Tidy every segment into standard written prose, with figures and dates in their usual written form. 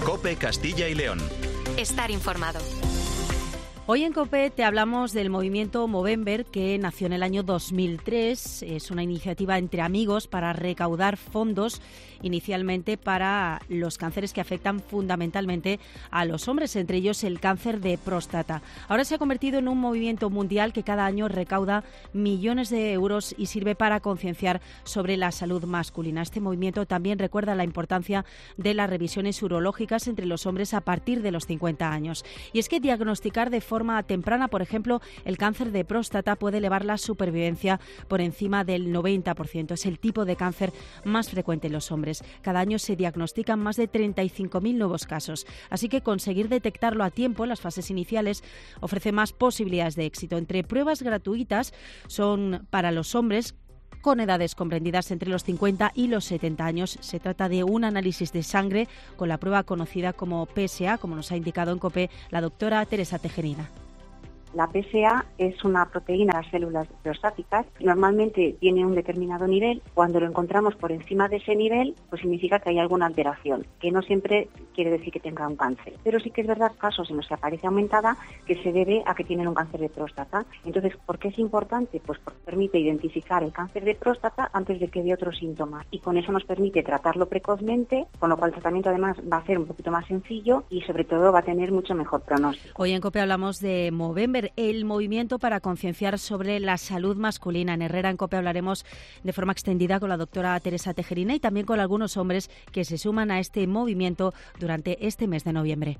COPE Castilla y León. Estar informado. Hoy en COPE te hablamos del movimiento Movember, que nació en el año 2003. Es una iniciativa entre amigos para recaudar fondos inicialmente para los cánceres que afectan fundamentalmente a los hombres, entre ellos el cáncer de próstata. Ahora se ha convertido en un movimiento mundial que cada año recauda millones de euros y sirve para concienciar sobre la salud masculina. Este movimiento también recuerda la importancia de las revisiones urológicas entre los hombres a partir de los 50 años. Y es que diagnosticar de forma temprana, por ejemplo, el cáncer de próstata puede elevar la supervivencia por encima del 90%. Es el tipo de cáncer más frecuente en los hombres. Cada año se diagnostican más de 35.000 nuevos casos. Así que conseguir detectarlo a tiempo en las fases iniciales ofrece más posibilidades de éxito. Entre pruebas gratuitas son para los hombres con edades comprendidas entre los 50 y los 70 años. Se trata de un análisis de sangre con la prueba conocida como PSA, como nos ha indicado en COPE la doctora Teresa Tejerina. La PSA es una proteína de las células prostáticas. Normalmente tiene un determinado nivel. Cuando lo encontramos por encima de ese nivel, pues significa que hay alguna alteración, que no siempre quiere decir que tenga un cáncer. Pero sí que es verdad casos en los que aparece aumentada que se debe a que tienen un cáncer de próstata. Entonces, ¿por qué es importante? Pues porque permite identificar el cáncer de próstata antes de que dé otros síntomas. Y con eso nos permite tratarlo precozmente, con lo cual el tratamiento además va a ser un poquito más sencillo y sobre todo va a tener mucho mejor pronóstico. Hoy en COPE hablamos de Movember, el movimiento para concienciar sobre la salud masculina. En Herrera en COPE hablaremos de forma extendida con la doctora Teresa Tejerina y también con algunos hombres que se suman a este movimiento durante este mes de noviembre.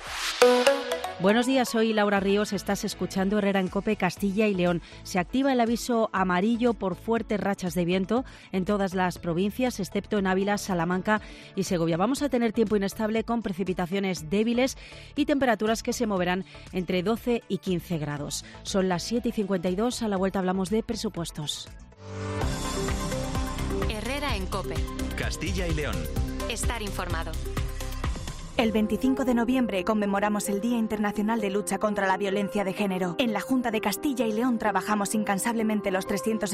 Buenos días, soy Laura Ríos, estás escuchando Herrera en COPE Castilla y León. Se activa el aviso amarillo por fuertes rachas de viento en todas las provincias, excepto en Ávila, Salamanca y Segovia. Vamos a tener tiempo inestable con precipitaciones débiles y temperaturas que se moverán entre 12 y 15 grados. Son las 7:52, a la vuelta hablamos de presupuestos. Herrera en COPE. Castilla y León. Estar informado. El 25 de noviembre conmemoramos el Día Internacional de Lucha contra la Violencia de Género. En la Junta de Castilla y León trabajamos incansablemente los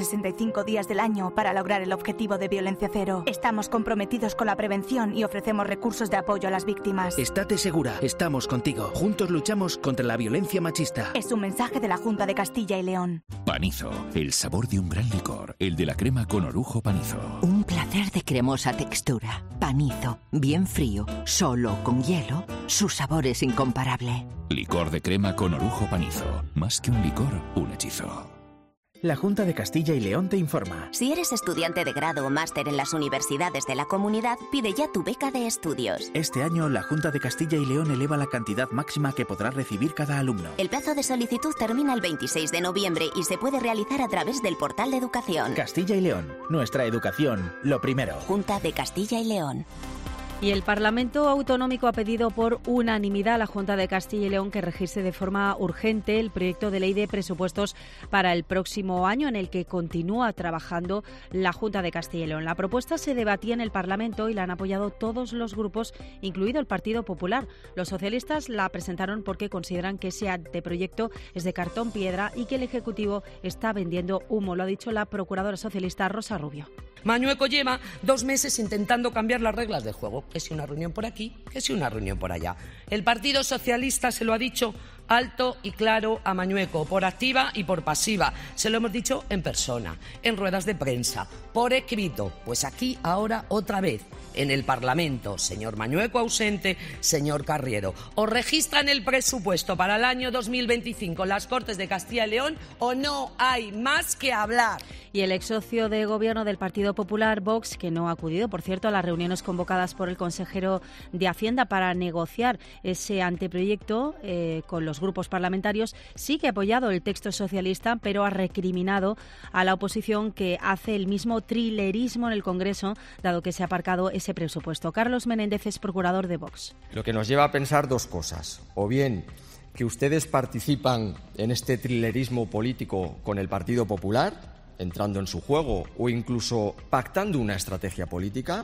365 días del año para lograr el objetivo de violencia cero. Estamos comprometidos con la prevención y ofrecemos recursos de apoyo a las víctimas. Estate segura, estamos contigo. Juntos luchamos contra la violencia machista. Es un mensaje de la Junta de Castilla y León. Panizo, el sabor de un gran licor, el de la crema con orujo Panizo. Un placer de cremosa textura. Panizo, bien frío, solo con hielo, su sabor es incomparable. Licor de crema con orujo Panizo. Más que un licor, un hechizo. La Junta de Castilla y León te informa. Si eres estudiante de grado o máster en las universidades de la comunidad, pide ya tu beca de estudios. Este año, la Junta de Castilla y León eleva la cantidad máxima que podrá recibir cada alumno. El plazo de solicitud termina el 26 de noviembre y se puede realizar a través del portal de educación. Castilla y León, nuestra educación, lo primero. Junta de Castilla y León. Y el Parlamento Autonómico ha pedido por unanimidad a la Junta de Castilla y León que registre de forma urgente el proyecto de ley de presupuestos para el próximo año, en el que continúa trabajando la Junta de Castilla y León. La propuesta se debatía en el Parlamento y la han apoyado todos los grupos, incluido el Partido Popular. Los socialistas la presentaron porque consideran que ese anteproyecto es de cartón piedra y que el Ejecutivo está vendiendo humo. Lo ha dicho la procuradora socialista Rosa Rubio. Mañueco lleva 2 meses intentando cambiar las reglas del juego. Que si una reunión por aquí, que si una reunión por allá. El Partido Socialista se lo ha dicho alto y claro a Mañueco, por activa y por pasiva. Se lo hemos dicho en persona, en ruedas de prensa, por escrito. Pues aquí, ahora, otra vez, en el Parlamento. Señor Mañueco ausente, señor Carriero. ¿Os registran el presupuesto para el año 2025 las Cortes de Castilla y León o no hay más que hablar? Y el ex socio de gobierno del Partido Popular, Vox, que no ha acudido, por cierto, a las reuniones convocadas por el consejero de Hacienda para negociar ese anteproyecto con los grupos parlamentarios, sí que ha apoyado el texto socialista, pero ha recriminado a la oposición que hace el mismo trilerismo en el Congreso, dado que se ha aparcado ese presupuesto. Carlos Menéndez es procurador de Vox. Lo que nos lleva a pensar dos cosas. O bien que ustedes participan en este trilerismo político con el Partido Popular, entrando en su juego o incluso pactando una estrategia política,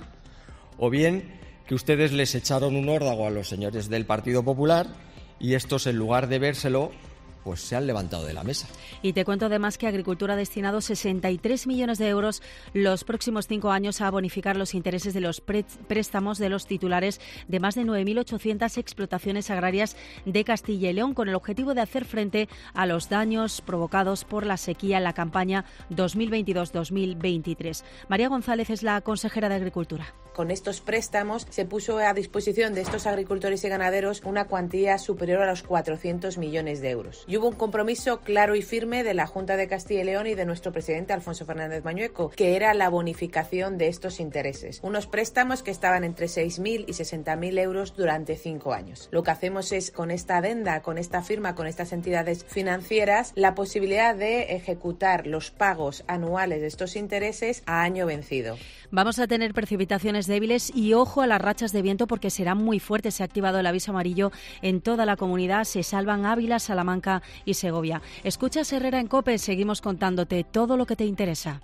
o bien que ustedes les echaron un órdago a los señores del Partido Popular y estos, en lugar de vérselo, pues se han levantado de la mesa. Y te cuento además que Agricultura ha destinado 63 millones de euros los próximos 5 años a bonificar los intereses de los préstamos de los titulares de más de 9.800 explotaciones agrarias de Castilla y León, con el objetivo de hacer frente a los daños provocados por la sequía en la campaña 2022-2023. María González es la consejera de Agricultura. Con estos préstamos se puso a disposición de estos agricultores y ganaderos una cuantía superior a los 400 millones de euros. Y hubo un compromiso claro y firme de la Junta de Castilla y León y de nuestro presidente Alfonso Fernández Mañueco, que era la bonificación de estos intereses. Unos préstamos que estaban entre 6.000 y 60.000 euros durante 5 años. Lo que hacemos es, con esta adenda, con esta firma, con estas entidades financieras, la posibilidad de ejecutar los pagos anuales de estos intereses a año vencido. Vamos a tener precipitaciones débiles y ojo a las rachas de viento porque serán muy fuertes. Se ha activado el aviso amarillo en toda la comunidad. Se salvan Ávila, Salamanca y Segovia. Escuchas Herrera en COPE. Seguimos contándote todo lo que te interesa.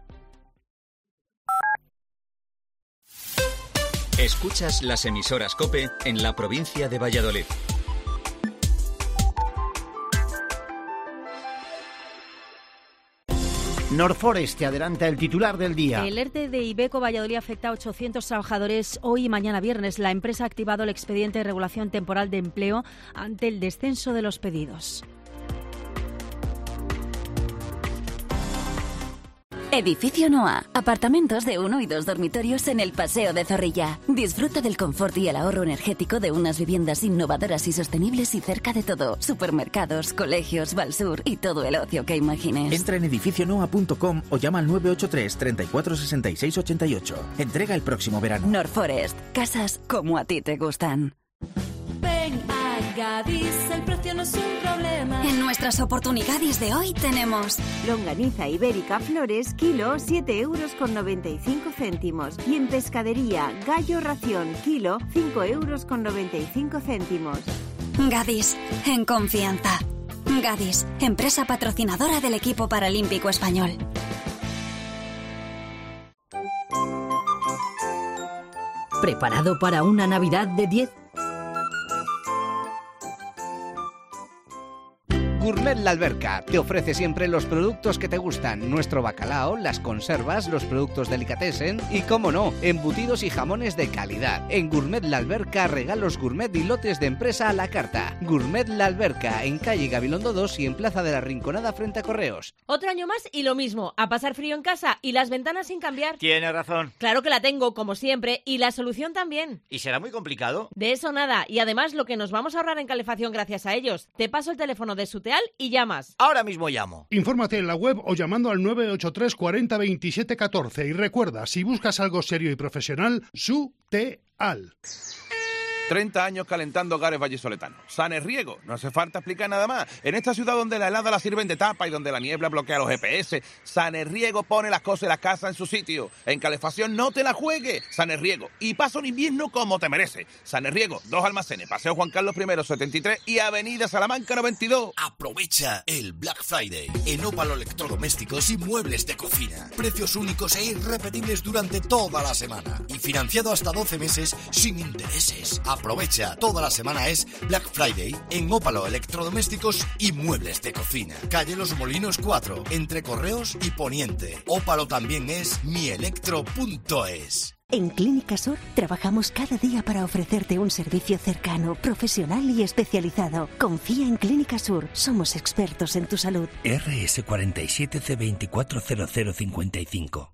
Escuchas las emisoras COPE en la provincia de Valladolid. Norforest te adelanta el titular del día. El ERTE de Iveco Valladolid afecta a 800 trabajadores hoy y mañana viernes. La empresa ha activado el expediente de regulación temporal de empleo ante el descenso de los pedidos. Edificio Noa. Apartamentos de 1 y 2 dormitorios en el Paseo de Zorrilla. Disfruta del confort y el ahorro energético de unas viviendas innovadoras y sostenibles y cerca de todo. Supermercados, colegios, Valsur y todo el ocio que imagines. Entra en edificionoa.com o llama al 983 34 66 88. Entrega el próximo verano. Norforest. Casas como a ti te gustan. Ven a Gadis, el precio no es un problema. En nuestras oportunidades de hoy tenemos longaniza ibérica Flores, kilo, 7,95 €. Y en pescadería, gallo ración, kilo, 5,95 €. Gadis, en confianza. Gadis, empresa patrocinadora del equipo paralímpico español. ¿Preparado para una Navidad de 10? Gourmet La Alberca te ofrece siempre los productos que te gustan, nuestro bacalao, las conservas, los productos delicatessen y, como no, embutidos y jamones de calidad. En Gourmet La Alberca, regalos gourmet y lotes de empresa a la carta. Gourmet La Alberca, en calle Gabilondo 2 y en Plaza de la Rinconada frente a Correos. Otro año más y lo mismo, a pasar frío en casa y las ventanas sin cambiar. Tiene razón. Claro que la tengo, como siempre, y la solución también. ¿Y será muy complicado? De eso nada, y además lo que nos vamos a ahorrar en calefacción gracias a ellos. Te paso el teléfono de Suteal y llamas. Ahora mismo llamo. Infórmate en la web o llamando al 983 40 27 14 y recuerda, si buscas algo serio y profesional, Suteal. 30 años calentando hogares vallisoletanos. Sanerriego, no hace falta explicar nada más. En esta ciudad donde la helada la sirven de tapa y donde la niebla bloquea los GPS, Sanerriego pone las cosas de la casa en su sitio. En calefacción no te la juegues. Sanerriego. Y pasa un invierno como te merece. Sanerriego, 2 almacenes, Paseo Juan Carlos I 73 y Avenida Salamanca 92. Aprovecha el Black Friday en Ópalo Electrodomésticos y Muebles de Cocina. Precios únicos e irrepetibles durante toda la semana. Y financiado hasta 12 meses sin intereses. Aprovecha, toda la semana es Black Friday en Ópalo Electrodomésticos y Muebles de Cocina. Calle Los Molinos 4, entre Correos y Poniente. Ópalo también es mielectro.es. En Clínica Sur trabajamos cada día para ofrecerte un servicio cercano, profesional y especializado. Confía en Clínica Sur, somos expertos en tu salud. RS 47 C240055.